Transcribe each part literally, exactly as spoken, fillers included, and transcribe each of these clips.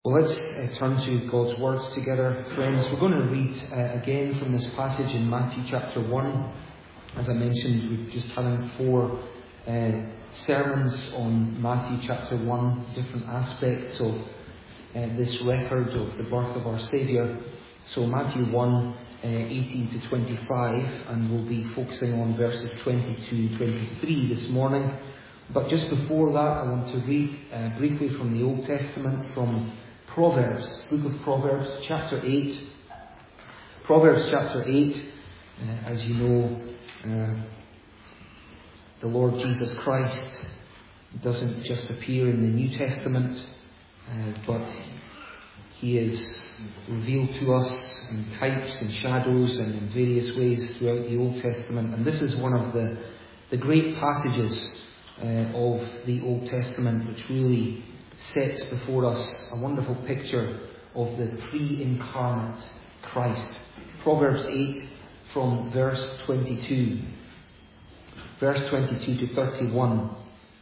Well, let's uh, turn to God's words together, friends. We're going to read uh, again from this passage in Matthew chapter one. As I mentioned, we've just had four uh, sermons on Matthew chapter one, different aspects of uh, this record of the birth of our Saviour. So Matthew one, uh, eighteen to twenty-five, and we'll be focusing on verses twenty-two to twenty-three this morning. But just before that, I want to read uh, briefly from the Old Testament, from Proverbs, book of Proverbs, chapter eight. Proverbs chapter eight, uh, as you know, uh, the Lord Jesus Christ doesn't just appear in the New Testament, uh, but He is revealed to us in types and shadows and in various ways throughout the Old Testament. And this is one of the, the great passages uh, of the Old Testament, which really sets before us a wonderful picture of the pre-incarnate Christ. Proverbs eight from verse twenty-two. Verse twenty-two to thirty-one.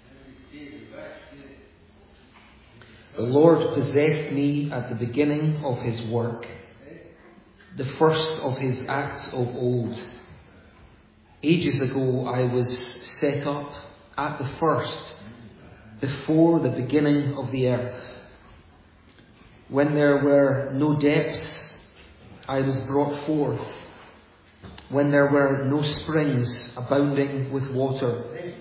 The Lord possessed me at the beginning of His work, the first of His acts of old. Ages ago I was set up at the first, before the beginning of the earth. When there were no depths, I was brought forth. When there were no springs abounding with water.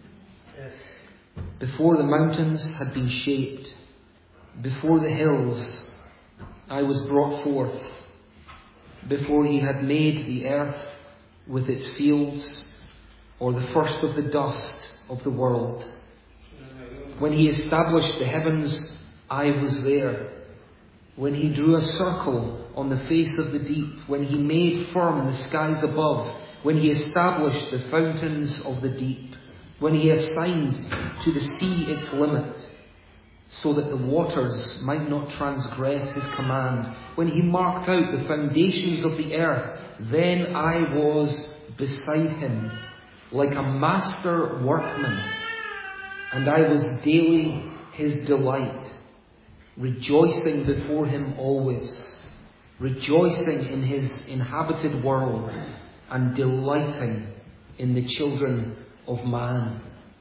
Before the mountains had been shaped, before the hills, I was brought forth. Before He had made the earth with its fields, or the first of the dust of the world. When He established the heavens, I was there. When He drew a circle on the face of the deep, when He made firm the skies above, when He established the fountains of the deep, when He assigned to the sea its limit, so that the waters might not transgress His command, when He marked out the foundations of the earth, then I was beside Him, like a master workman, and I was daily His delight, rejoicing before Him always, rejoicing in His inhabited world, and delighting in the children of man.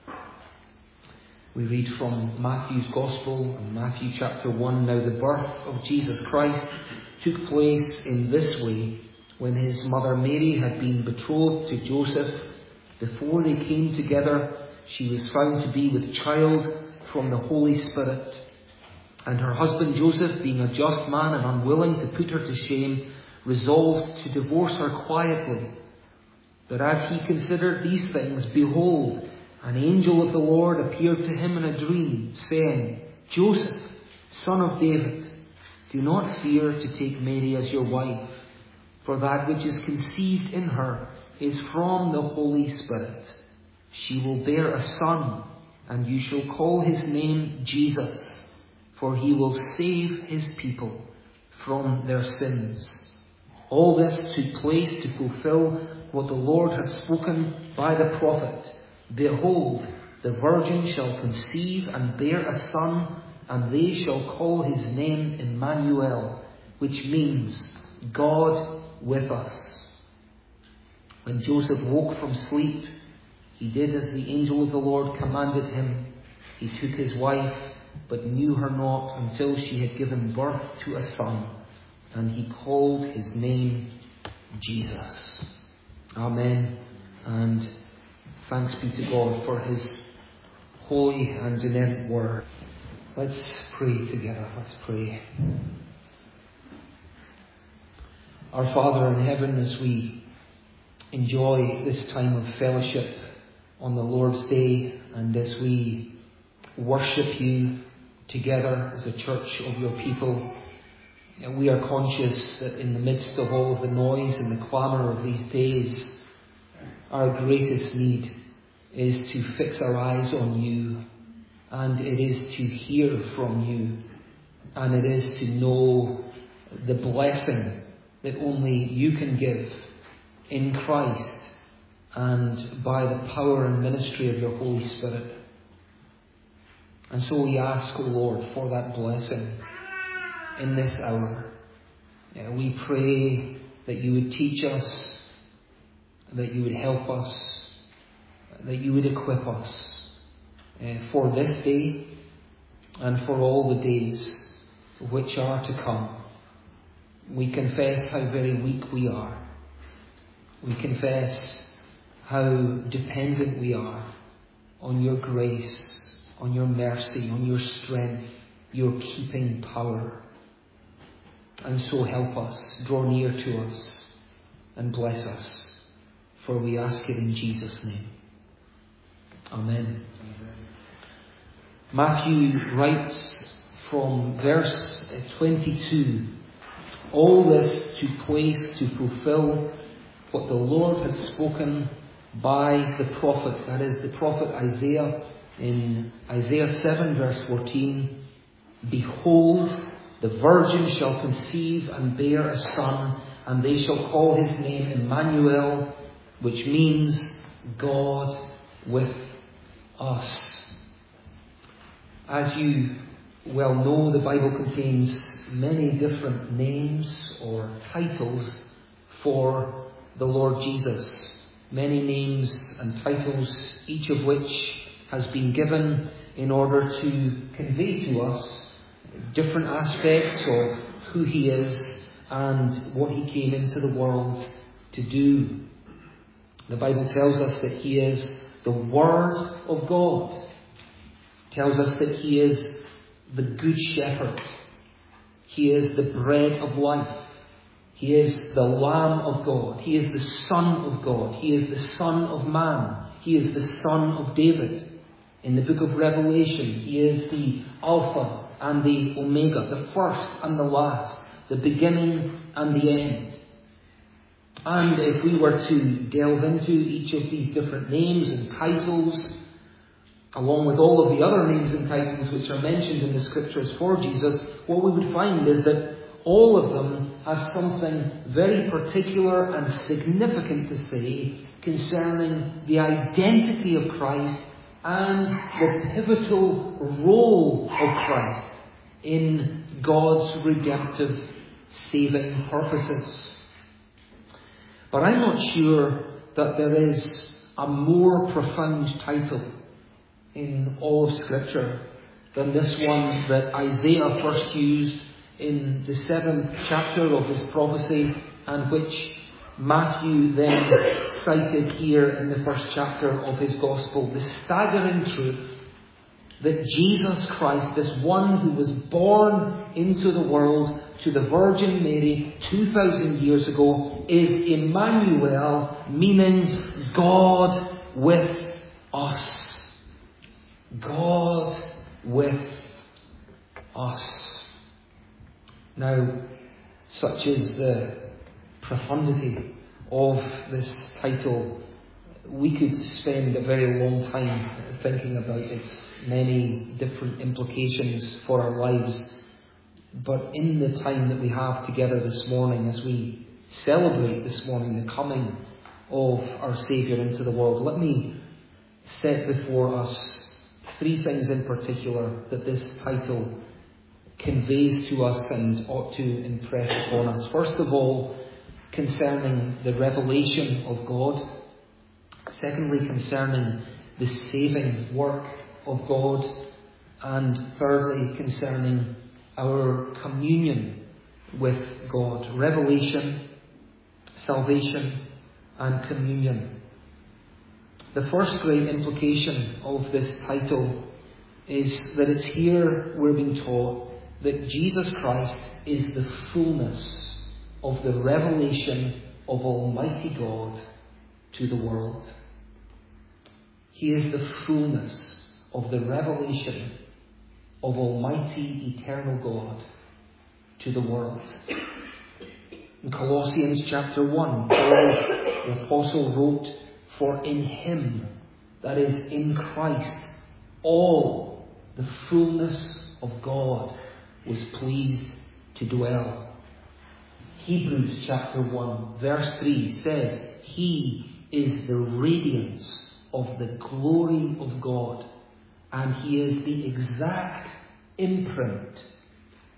We read from Matthew's Gospel in Matthew chapter one. Now the birth of Jesus Christ took place in this way, when His mother Mary had been betrothed to Joseph. Before they came together, she was found to be with child from the Holy Spirit. And her husband Joseph, being a just man and unwilling to put her to shame, resolved to divorce her quietly. But as he considered these things, behold, an angel of the Lord appeared to him in a dream, saying, Joseph, son of David, do not fear to take Mary as your wife, for that which is conceived in her is from the Holy Spirit. She will bear a son, and you shall call his name Jesus, for he will save his people from their sins. All this took place to fulfill what the Lord had spoken by the prophet. Behold, the virgin shall conceive and bear a son, and they shall call his name Emmanuel, which means God with us. When Joseph woke from sleep, he did as the angel of the Lord commanded him. He took his wife, but knew her not until she had given birth to a son, and he called his name Jesus. Amen. And thanks be to God for His holy and inerrant word. Let's pray together. Let's pray. Our Father in heaven, as we enjoy this time of fellowship on the Lord's Day, and as we worship You together as a church of Your people, we are conscious that in the midst of all of the noise and the clamour of these days, our greatest need is to fix our eyes on You, and it is to hear from You, and it is to know the blessing that only You can give in Christ and by the power and ministry of Your Holy Spirit. And so we ask, O Lord, for that blessing. in this hour. Uh, we pray that you would teach us, that you would help us, that you would equip us uh, for this day and for all the days which are to come. We confess how very weak we are. We confess how dependent we are on your grace, on your mercy, on your strength, your keeping power. And so help us, draw near to us, and bless us. For we ask it in Jesus' name. Amen. Amen. Matthew writes from verse twenty-two, all this took place to fulfill what the Lord had spoken by the prophet, that is the prophet Isaiah, in Isaiah seven verse fourteen. Behold, the virgin shall conceive and bear a son, and they shall call his name Emmanuel, which means God with us. As you well know, the Bible contains many different names or titles for the Lord Jesus. Many names and titles, each of which has been given in order to convey to us different aspects of who he is and what he came into the world to do. The Bible tells us that he is the Word of God. It tells us that he is the Good Shepherd. He is the bread of life. He is the Lamb of God. He is the Son of God. He is the Son of Man. He is the Son of David. In the book of Revelation, he is the Alpha and the Omega, the first and the last, the beginning and the end. And if we were to delve into each of these different names and titles, along with all of the other names and titles which are mentioned in the Scriptures for Jesus, what we would find is that all of them have something very particular and significant to say concerning the identity of Christ and the pivotal role of Christ in God's redemptive saving purposes. But I'm not sure that there is a more profound title in all of Scripture than this one that Isaiah first used in the seventh chapter of his prophecy, and which Matthew then cited here in the first chapter of his Gospel. The staggering truth that Jesus Christ, this one who was born into the world to the Virgin Mary two thousand years ago, is Emmanuel, meaning God with us. God with us. Now, such is the profundity of this title. We could spend a very long time thinking about its many different implications for our lives. But in the time that we have together this morning, as we celebrate this morning the coming of our Saviour into the world, let me set before us three things in particular that this title conveys to us and ought to impress upon us. First of all, concerning the revelation of God. Secondly, concerning the saving work of God. And thirdly, concerning our communion with God. Revelation, salvation, and communion. The first great implication of this title is that it's here we're being taught that Jesus Christ is the fullness of the revelation of Almighty God to the world. He is the fullness of the revelation of Almighty Eternal God to the world. In Colossians chapter one, Paul the Apostle wrote, "For in Him, that is in Christ, all the fullness of God was pleased to dwell." Hebrews chapter one verse three says, "He is the radiance of the glory of God, and He is the exact imprint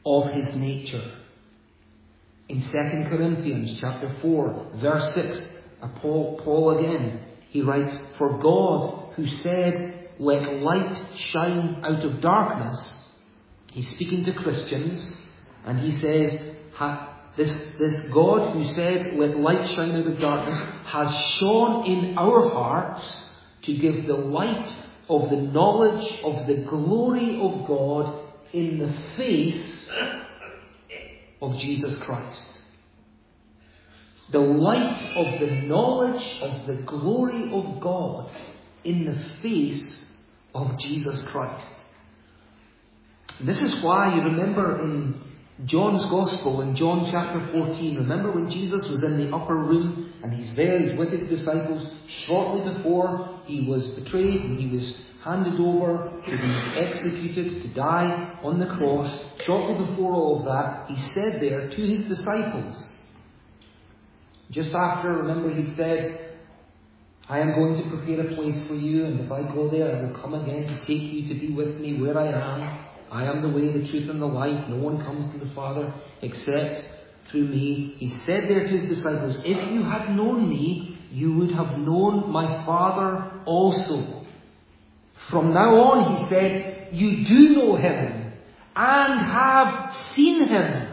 of his nature. In Second Corinthians chapter four, verse six, Paul, Paul again, he writes, "For God, who said, 'Let light shine out of darkness,'" he's speaking to Christians, and he says, this, this God who said, "Let light shine out of darkness," has shone in our hearts to give the light of the knowledge of the glory of God in the face of Jesus Christ. The light of the knowledge of the glory of God in the face of Jesus Christ. This is why you remember in John's Gospel, in John chapter fourteen, remember when Jesus was in the upper room and he's there, he's with his disciples shortly before he was betrayed and he was handed over to be executed, to die on the cross. Shortly before all of that, he said there to his disciples, just after, remember he said, "I am going to prepare a place for you, and if I go there, I will come again to take you to be with me where I am. I am the way, the truth, and the life. No one comes to the Father except through me." He said there to his disciples, "If you had known me, you would have known my Father also." From now on, he said, you do know him and have seen him.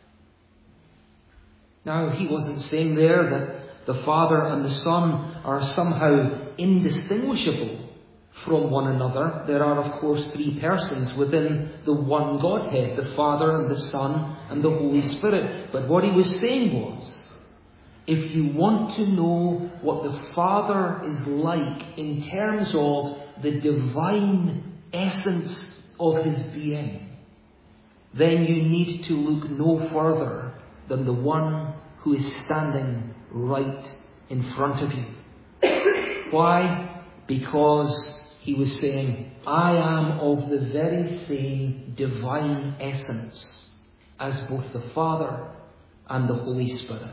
Now, he wasn't saying there that the Father and the Son are somehow indistinguishable from one another. There are, of course, three persons within the one Godhead, the Father and the Son and the Holy Spirit. But what he was saying was, if you want to know what the Father is like in terms of the divine essence of his being, then you need to look no further than the one who is standing right in front of you. Why? Because he was saying, I am of the very same divine essence as both the Father and the Holy Spirit.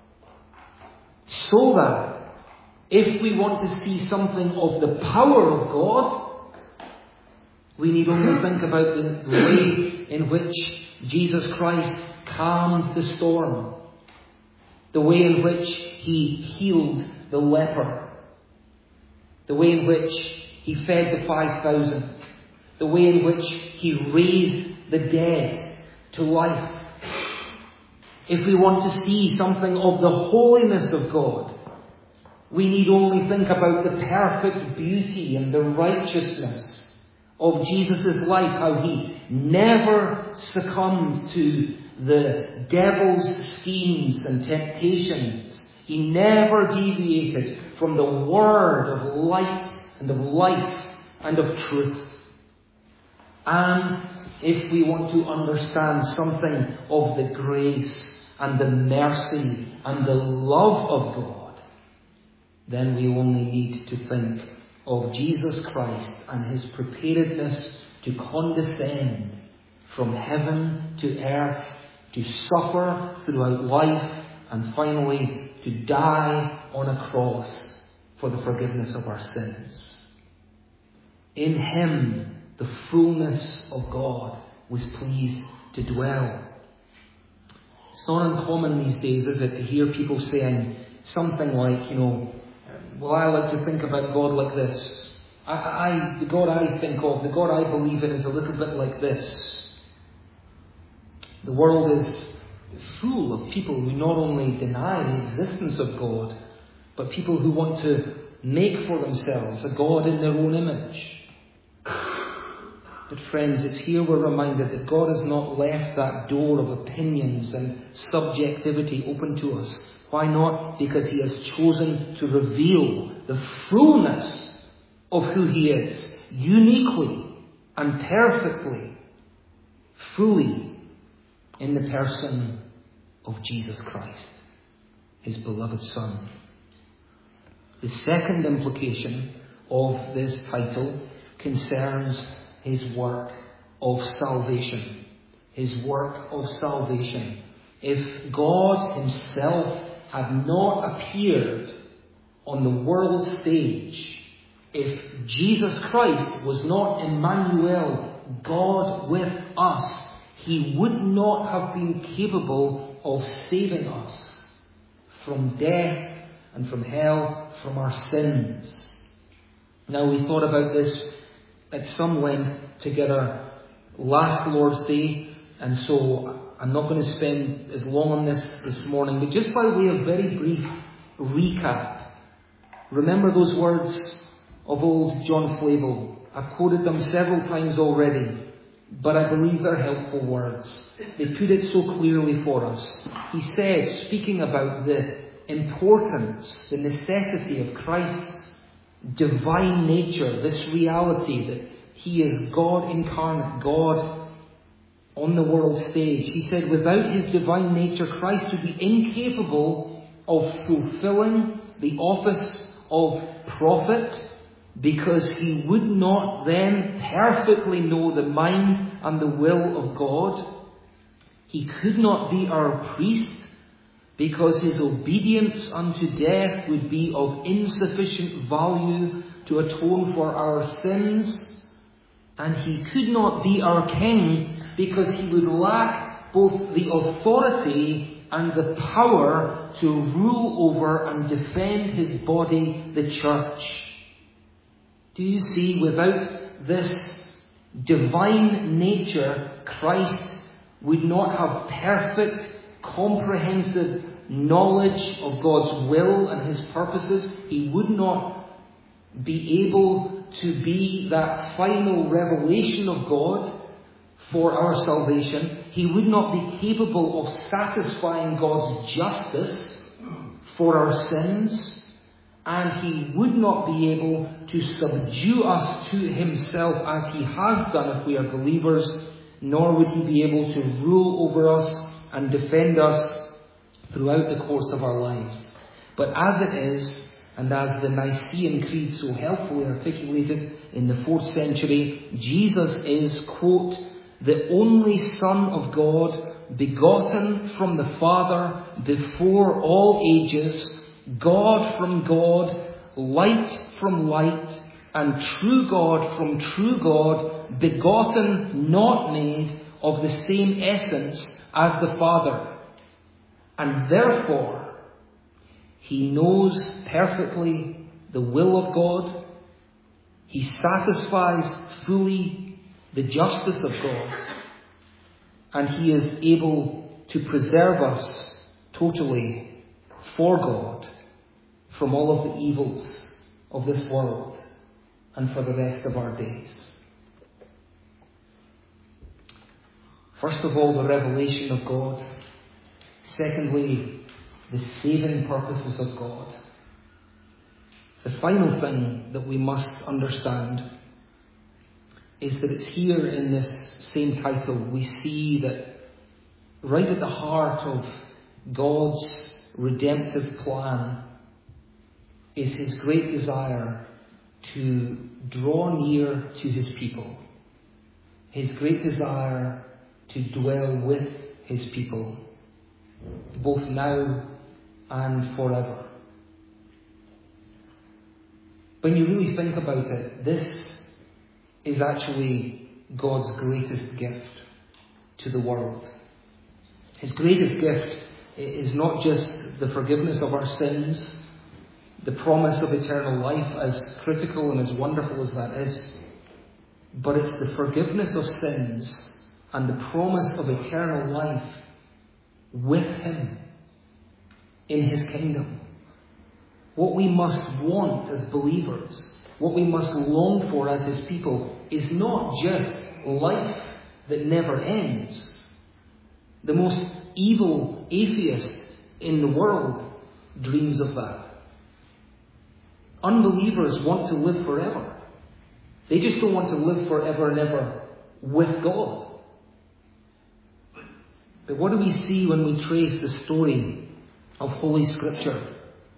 So that if we want to see something of the power of God, we need only think about the, the way in which Jesus Christ calmed the storm, the way in which he healed the leper, the way in which he fed the five thousand, the way in which he raised the dead to life. If we want to see something of the holiness of God, we need only think about the perfect beauty and the righteousness of Jesus' life, how he never succumbed to the devil's schemes and temptations. He never deviated from the word of light and of life and of truth. And if we want to understand something of the grace and the mercy and the love of God, then we only need to think of Jesus Christ and his preparedness to condescend from heaven to earth, to suffer throughout life, and finally to die on a cross for the forgiveness of our sins. In him the fullness of God was pleased to dwell. It's not uncommon these days, is it, to hear people saying something like, you know, well, I like to think about God like this. I, I, the God I think of, the God I believe in is a little bit like this. The world is full of people who not only deny the existence of God, but people who want to make for themselves a God in their own image. But friends, it's here we're reminded that God has not left that door of opinions and subjectivity open to us. Why not? Because he has chosen to reveal the fullness of who he is, uniquely and perfectly, fully, in the person of Jesus Christ, his beloved Son. The second implication of this title concerns his work of salvation. His work of salvation. If God himself had not appeared on the world stage, if Jesus Christ was not Emmanuel, God with us, He would not have been capable of saving us from death and from hell, from our sins. Now, we thought about this at some length together last Lord's Day, and so I'm not going to spend as long on this this morning, but just by way of very brief recap, remember those words of old John Flavel. I've quoted them several times already, but I believe they're helpful words. They put it so clearly for us. He said, speaking about the importance, the necessity of Christ's divine nature, this reality that He is God incarnate, God on the world stage. He said, without His divine nature, Christ would be incapable of fulfilling the office of prophet, because He would not then perfectly know the mind and the will of God. He could not be our priest, because His obedience unto death would be of insufficient value to atone for our sins. And He could not be our king, because He would lack both the authority and the power to rule over and defend His body, the church. Do you see, without this divine nature, Christ would not have perfect, comprehensive knowledge of God's will and His purposes. He would not be able to be that final revelation of God for our salvation. He would not be capable of satisfying God's justice for our sins. And He would not be able to subdue us to Himself as He has done if we are believers, nor would He be able to rule over us and defend us throughout the course of our lives. But as it is, and as the Nicene Creed so helpfully articulated in the fourth century, Jesus is, quote, the only Son of God, begotten from the Father before all ages, God from God, light from light, and true God from true God, begotten, not made, of the same essence as the Father. And therefore, He knows perfectly the will of God. He satisfies fully the justice of God. And He is able to preserve us totally for God from all of the evils of this world and for the rest of our days. First of all, the revelation of God. Secondly, the saving purposes of God. The final thing that we must understand is that it's here in this same title we see that right at the heart of God's redemptive plan is His great desire to draw near to His people. His great desire to dwell with His people, both now and forever. When you really think about it, this is actually God's greatest gift to the world. His greatest gift is not just the forgiveness of our sins, the promise of eternal life, as critical and as wonderful as that is, but it's the forgiveness of sins and the promise of eternal life with Him in His kingdom. What we must want as believers, what we must long for as His people, is not just life that never ends. The most evil atheist in the world dreams of that. Unbelievers want to live forever. They just don't want to live forever and ever with God. But what do we see when we trace the story of Holy Scripture?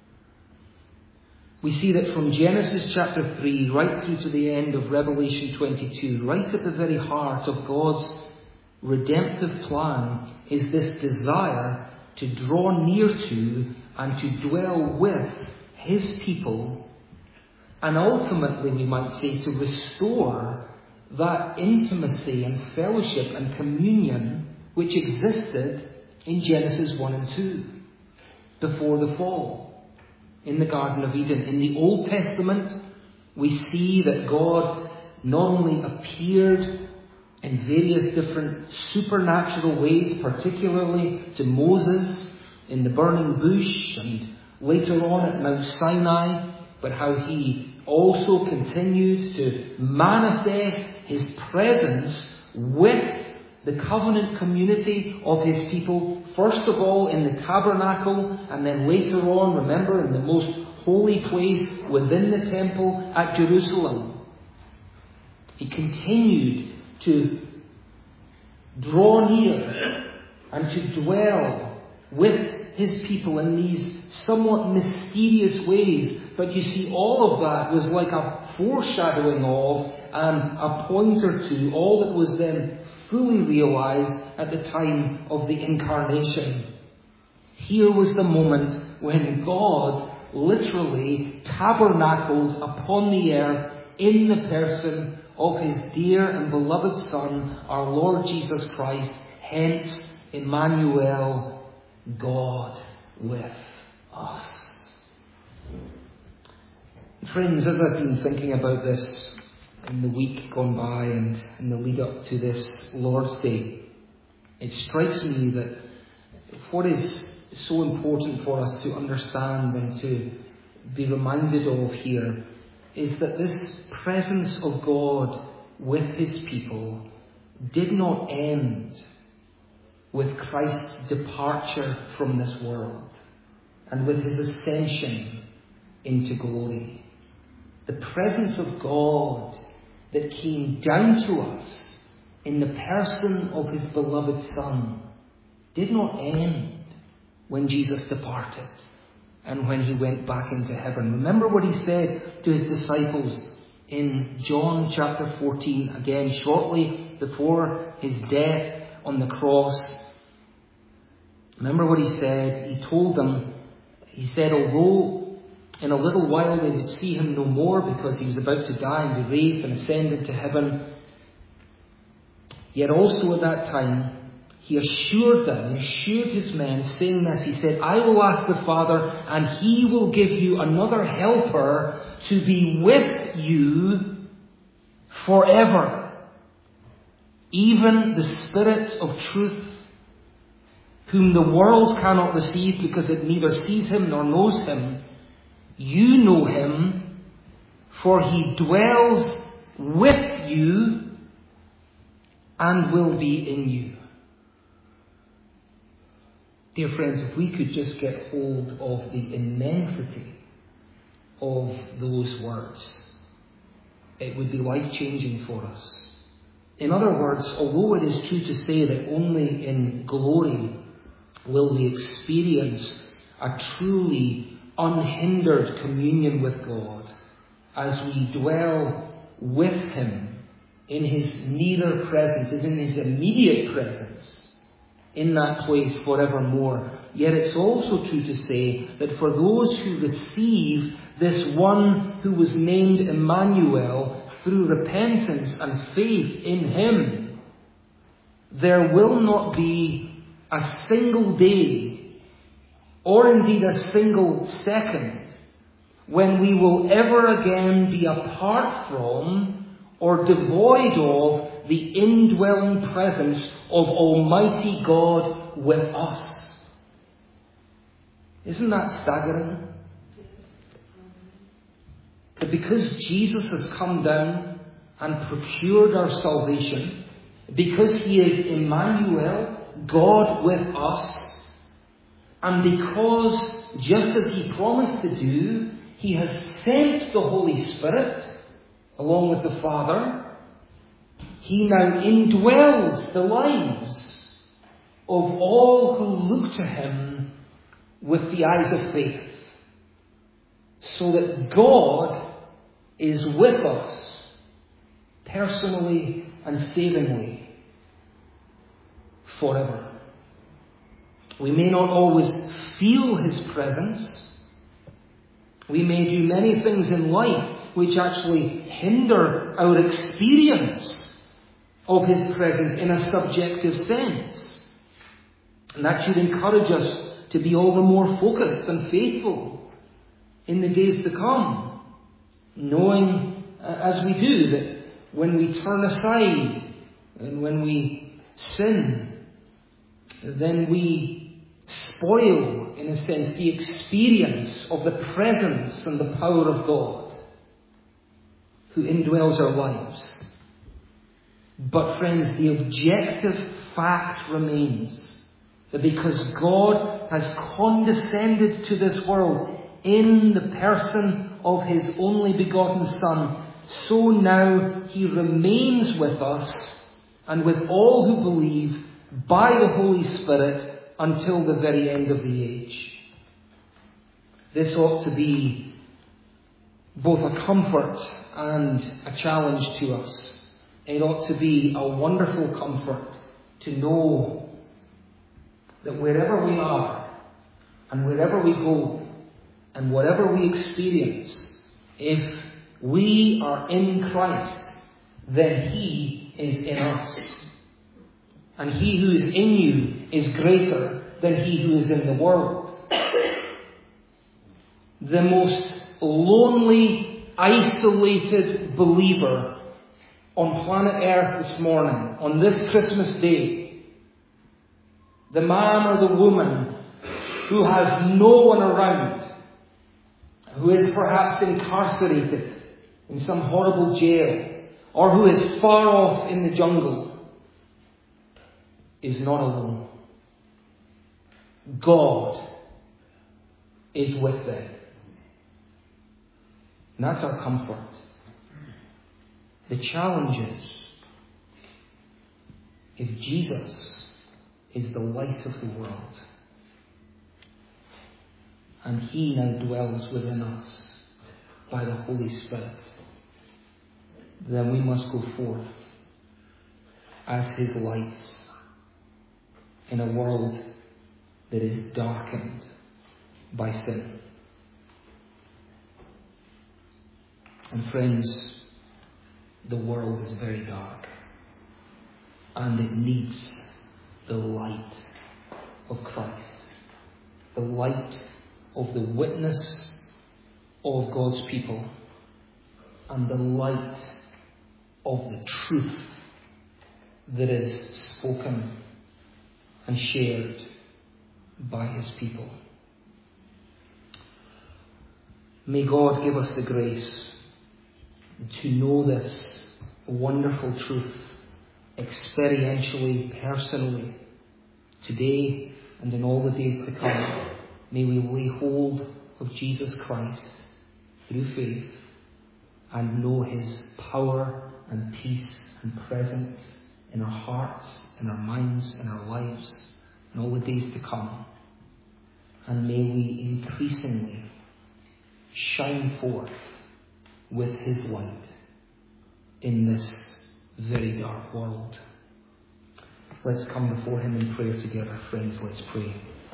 We see that from Genesis chapter three right through to the end of Revelation twenty-two, right at the very heart of God's redemptive plan is this desire to draw near to and to dwell with His people, and ultimately, we might say, to restore that intimacy and fellowship and communion which existed in Genesis one and two, before the fall, in the Garden of Eden. In the Old Testament, we see that God not only appeared in various different supernatural ways, particularly to Moses in the burning bush and later on at Mount Sinai, but how he also continued to manifest his presence with the covenant community of his people, first of all in the tabernacle, and then later on, remember, in the most holy place within the temple at Jerusalem. He continued to draw near and to dwell with his people in these somewhat mysterious ways. But you see, all of that was like a foreshadowing of and a pointer to all that was then fully realized at the time of the incarnation. Here was the moment when God literally tabernacled upon the earth in the person of his dear and beloved Son, our Lord Jesus Christ, hence Emmanuel, God with us. Friends, as I've been thinking about this in the week gone by and in the lead up to this Lord's Day, it strikes me that what is so important for us to understand and to be reminded of here is that this presence of God with his people did not end with Christ's departure from this world and with his ascension into glory. The presence of God that came down to us in the person of his beloved Son did not end when Jesus departed and when he went back into heaven. Remember what he said to his disciples in John chapter fourteen, again shortly before his death on the cross. Remember what he said. He told them, he said, although in a little while they would see him no more because he was about to die and be raised and ascend into heaven, yet also at that time he assured them, he assured his men, saying this, he said, I will ask the Father, and he will give you another helper to be with you forever, even the Spirit of truth, whom the world cannot receive because it neither sees him nor knows him. You know him, for he dwells with you and will be in you. Dear friends, if we could just get hold of the immensity of those words, it would be life-changing for us. In other words, although it is true to say that only in glory will we experience a truly unhindered communion with God as we dwell with him in his nearer presence, is in his immediate presence, in that place forevermore. Yet it's also true to say that for those who receive this one who was named Emmanuel through repentance and faith in him, there will not be a single day, or indeed a single second, when we will ever again be apart from or devoid of the indwelling presence of Almighty God with us. Isn't that staggering? That because Jesus has come down and procured our salvation, because he is Emmanuel, God with us, and because, just as he promised to do, he has sent the Holy Spirit along with the Father, he now indwells the lives of all who look to him with the eyes of faith, so that God is with us personally and savingly forever. We may not always feel his presence. We may do many things in life which actually hinder our experience of His presence in a subjective sense. And that should encourage us to be all the more focused and faithful in the days to come, knowing uh, as we do that when we turn aside and when we sin, then we spoil, in a sense, the experience of the presence and the power of God who indwells our lives. But friends, the objective fact remains that because God has condescended to this world in the person of His only begotten Son, so now He remains with us and with all who believe by the Holy Spirit until the very end of the age. This ought to be both a comfort and a challenge to us. It ought to be a wonderful comfort to know that wherever we are and wherever we go and whatever we experience, if we are in Christ, then He is in us. And He who is in you is greater than he who is in the world. The most lonely, isolated believer on planet Earth this morning, on this Christmas Day, the man or the woman who has no one around, who is perhaps incarcerated in some horrible jail, or who is far off in the jungle, is not alone. God is with them. And that's our comfort. The challenge is, if Jesus is the light of the world, and He now dwells within us by the Holy Spirit, then we must go forth as His lights in a world that is darkened by sin. And friends, the world is very dark, and it needs the light of Christ, the light of the witness of God's people, and the light of the truth that is spoken and shared by His people. May God give us the grace to know this wonderful truth experientially, personally, today and in all the days to come. May we lay hold of Jesus Christ through faith and know His power and peace and presence in our hearts, in our minds, in our lives, in all the days to come. And may we increasingly shine forth with His light in this very dark world. Let's come before Him in prayer together, friends. Let's pray.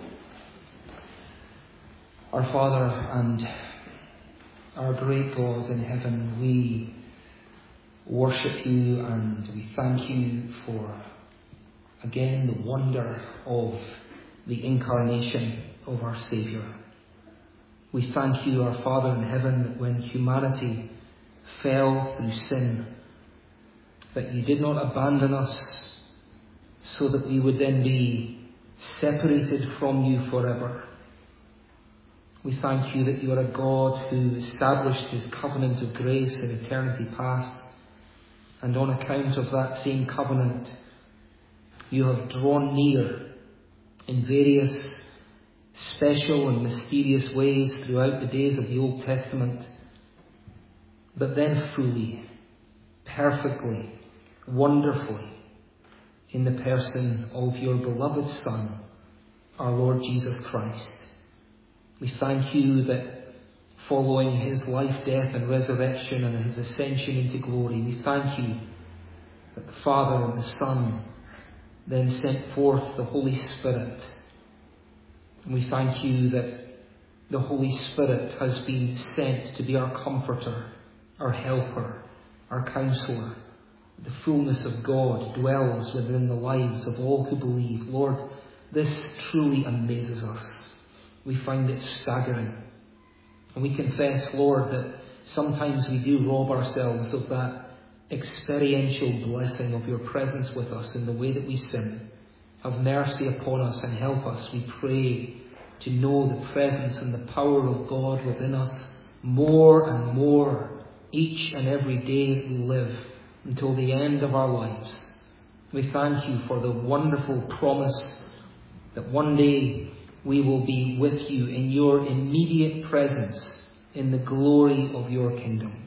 Our Father and our great God in heaven, we worship You and we thank You for, again, the wonder of the incarnation of our Saviour. We thank You, our Father in heaven, that when humanity fell through sin, that You did not abandon us so that we would then be separated from You forever. We thank You that You are a God who established His covenant of grace in eternity past, and on account of that same covenant, You have drawn near in various special and mysterious ways throughout the days of the Old Testament, but then fully, perfectly, wonderfully, in the person of Your beloved Son, our Lord Jesus Christ. We thank You that following His life, death and resurrection and His ascension into glory, we thank You that the Father and the Son then sent forth the Holy Spirit. And we thank You that the Holy Spirit has been sent to be our comforter our helper, our counsellor. The fullness of God dwells within the lives of all who believe. Lord, this truly amazes us. We find it staggering. And we confess, Lord, that sometimes we do rob ourselves of that experiential blessing of your presence with us in the way that we sin. Have mercy upon us and help us, we pray, to know the presence and the power of God within us more and more each and every day that we live until the end of our lives. We thank you for the wonderful promise that one day we will be with you in your immediate presence in the glory of your kingdom.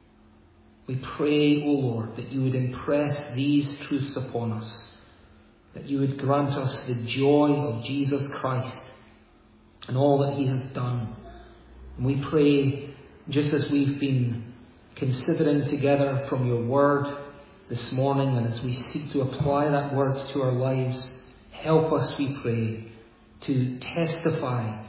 We pray, O Lord, that you would impress these truths upon us, that you would grant us the joy of Jesus Christ and all that he has done. And we pray, just as we've been considering together from your word this morning, and as we seek to apply that word to our lives, help us, we pray, to testify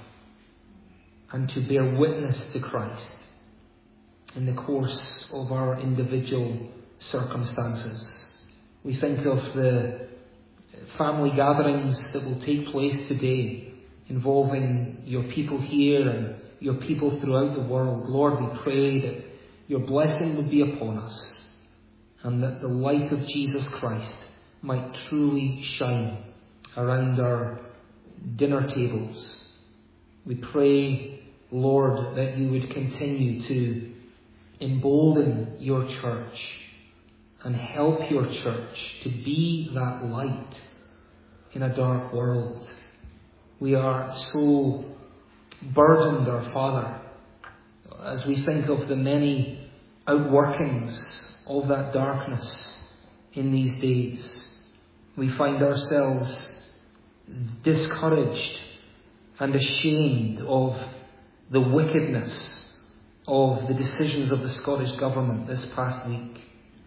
and to bear witness to Christ in the course of our individual circumstances. We think of the family gatherings that will take place today involving your people here and your people throughout the world. Lord, we pray that your blessing would be upon us and that the light of Jesus Christ might truly shine around our dinner tables. We pray, Lord, that you would continue to embolden your church and help your church to be that light in a dark world. We are so burdened, our Father, as we think of the many outworkings of that darkness in these days. We find ourselves discouraged and ashamed of the wickedness of the decisions of the Scottish Government this past week.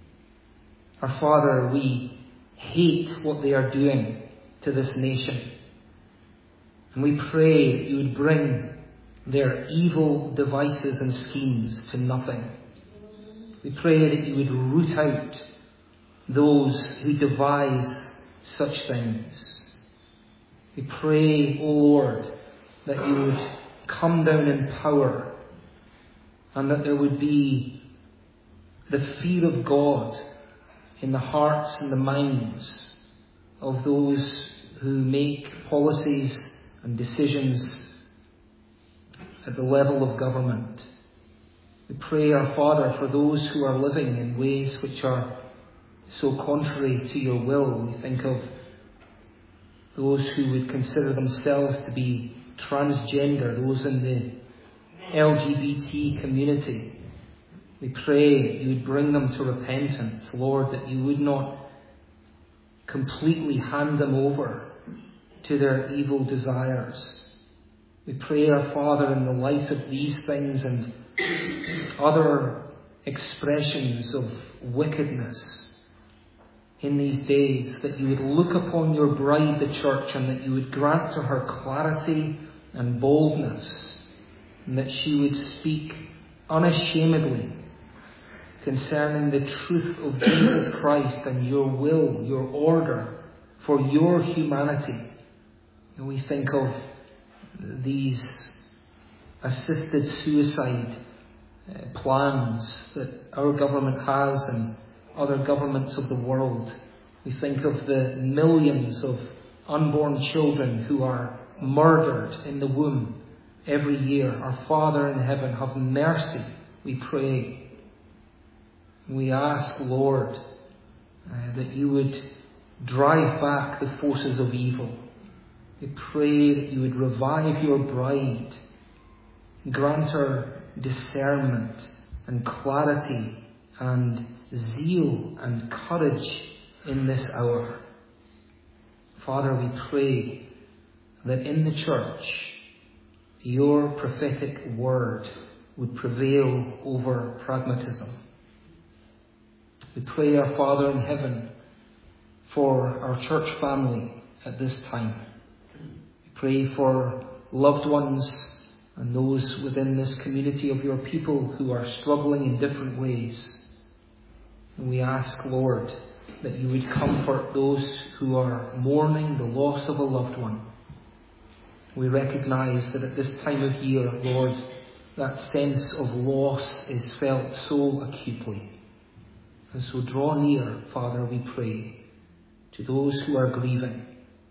Our Father, we hate what they are doing to this nation. And we pray that you would bring their evil devices and schemes to nothing. We pray that you would root out those who devise such things. We pray, O Lord, that you would come down in power and that there would be the fear of God in the hearts and the minds of those who make policies and decisions at the level of government. We pray, our Father, for those who are living in ways which are so contrary to your will. We think of those who would consider themselves to be transgender, those in the L G B T community. We pray that you would bring them to repentance, Lord, that you would not completely hand them over to their evil desires. We pray, our Father, in the light of these things and other expressions of wickedness in these days, that you would look upon your bride, the church, and that you would grant to her clarity and boldness, and that she would speak unashamedly concerning the truth of Jesus Christ and your will, your order for your humanity. And we think of these assisted suicide uh, plans that our government has and other governments of the world. We think of the millions of unborn children who are murdered in the womb every year. Our Father in heaven, have mercy, we pray. We ask, Lord, uh, that you would drive back the forces of evil. We pray that you would revive your bride, grant her discernment and clarity and zeal and courage in this hour. Father, we pray that in the church your prophetic word would prevail over pragmatism. We pray, our Father in heaven, for our church family at this time. We pray for loved ones and those within this community of your people who are struggling in different ways. And we ask, Lord, that you would comfort those who are mourning the loss of a loved one. We recognise that at this time of year, Lord, that sense of loss is felt so acutely. And so draw near, Father, we pray, to those who are grieving.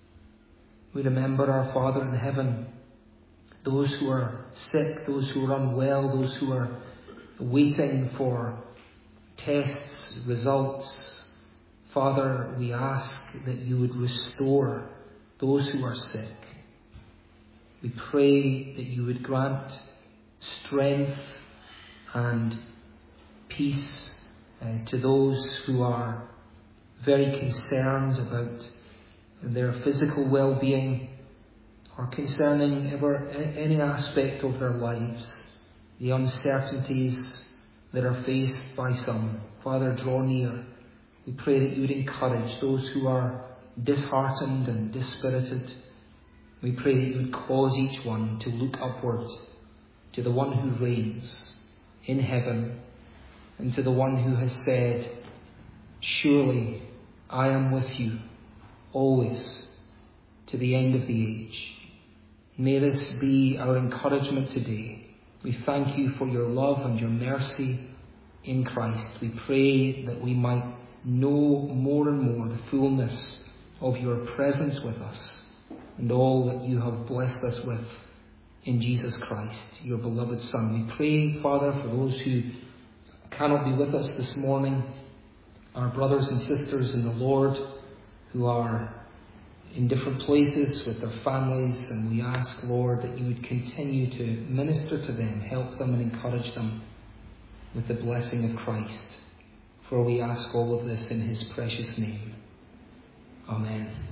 We remember our Father in heaven, those who are sick, those who are unwell, those who are waiting for tests, results. Father, we ask that you would restore those who are sick. We pray that you would grant strength and peace uh, to those who are very concerned about their physical well-being or concerning ever any aspect of their lives, the uncertainties that are faced by some. Father, draw near. We pray that you would encourage those who are disheartened and dispirited. We pray that you would cause each one to look upwards to the one who reigns in heaven and to the one who has said, surely I am with you always to the end of the age. May this be our encouragement today. We thank you for your love and your mercy in Christ. We pray that we might know more and more the fullness of your presence with us and all that you have blessed us with in Jesus Christ, your beloved Son. We pray, Father, for those who cannot be with us this morning, our brothers and sisters in the Lord who are in different places with their families, and we ask, Lord, that you would continue to minister to them, help them and encourage them with the blessing of Christ. For we ask all of this in his precious name. Amen.